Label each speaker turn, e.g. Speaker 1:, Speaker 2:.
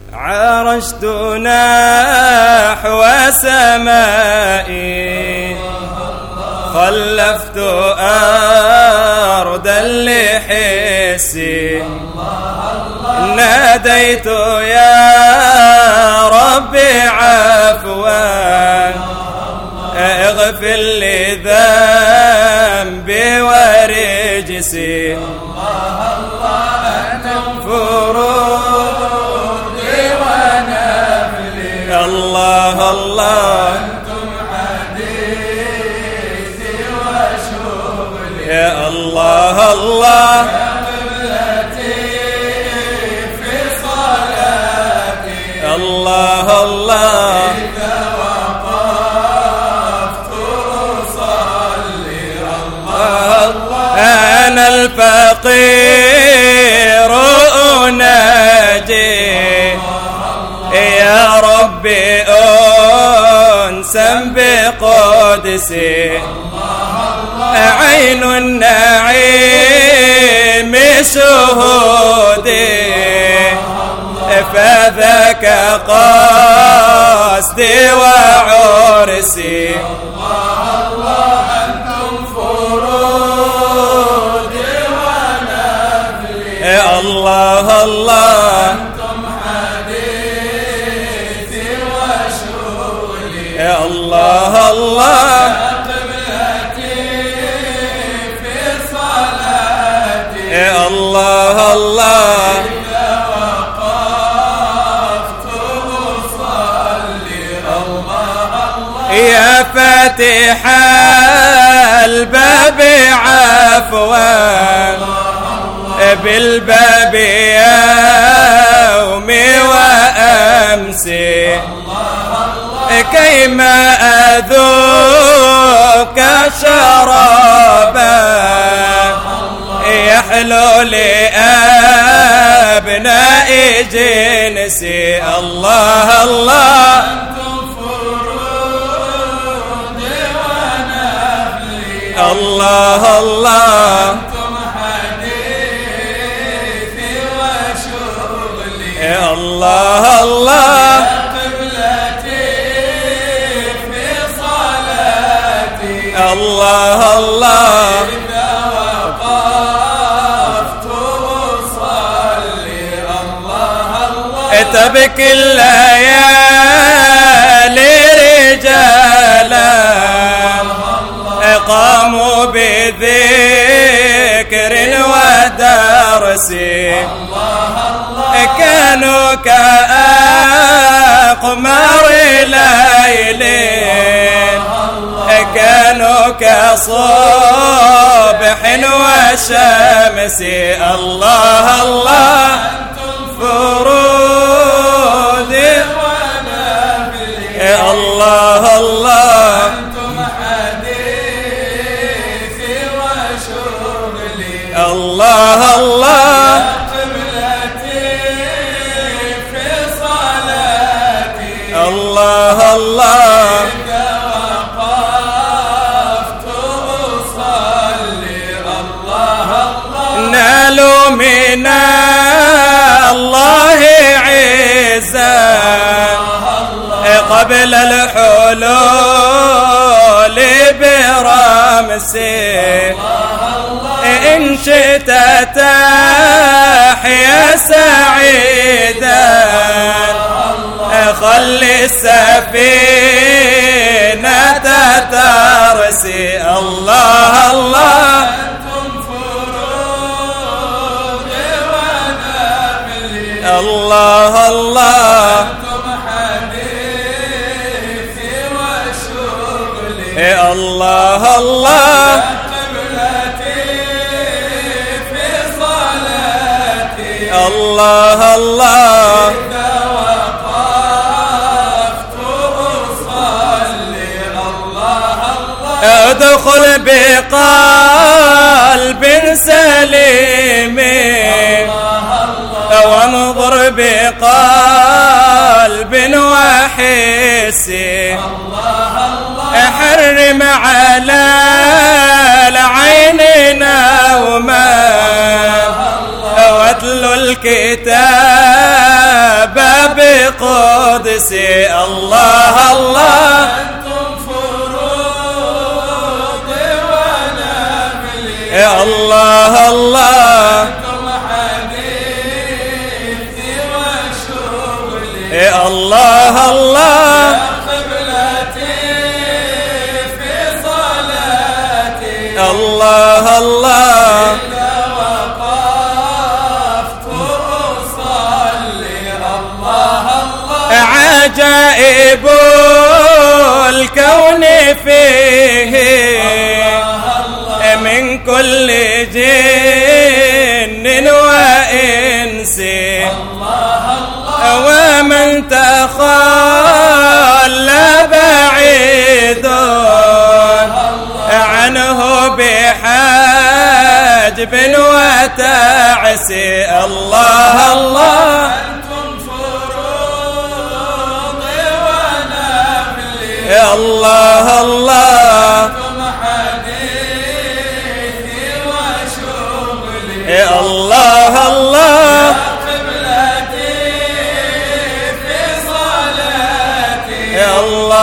Speaker 1: عرجت نحو سمائي خلفت أرضا لحسي ناديت يا ربي عفوا اغفر لي ذنبي ورجسي أنت فروضي ونفلي الله الله أنتم حديثي وشغلي يا الله الله الله الله إذا وقفت أصلي الله الله أنا الفقير أناجي يا ربي أنسا بقدسي عين النعيم شهودي فذاك قصدي وعرسي الله الله أنتم فروضي ونفلي الله الله أنتم حديثي وشغلي الله الله قبلتي في صلاتي الله الله يا فاتح الباب عفوا بالباب يومي وأمسي كيما أذوق شرابا يحلو لأبناء جنسي الله الله الله الله أنتم حديثي وشغلي الله الله قبلتي في صلاتي الله الله إذا وقفت أصلي الله الله تبكي الليالي رجالا قاموا بذكر ودرس كانوا كأقمار ليل كانوا كصبح وشمس الله الله أنتم فروضي ونفلي الله الله الله الله قبلتي في صلاتي الله الله إذا وقفت أصلي الله الله نالوا من الله عزا قبل الحلول برمسي إن شئت تحيا سعيدا خلي السفينة ترسي الله الله أنتم فروضي ونفلي الله الله أنتم حديثي وشغلي الله الله الله الله إذا وقفت أصلي الله الله ادخل بقلب سليم وانظر بقلب وحس حرم على العين نوما واتل الكتاب قدسي الله الله
Speaker 2: أنتم فروضي ونافلي
Speaker 1: الله الله
Speaker 2: أنتم حديثي وشغلي
Speaker 1: الله الله
Speaker 2: قبلتي في صلاتي
Speaker 1: الله الله
Speaker 2: إذا وقفت أصلي الله الله
Speaker 1: عجائب الكون فيه من كل جن وإنس ومن تخلى بعيد عنه بحجب وتعسي الله الله
Speaker 2: أنتم فروضي ونافلي
Speaker 1: الله الله
Speaker 2: أنتم حديثي وشغلي
Speaker 1: الله الله
Speaker 2: قبلتي في صلاتي
Speaker 1: الله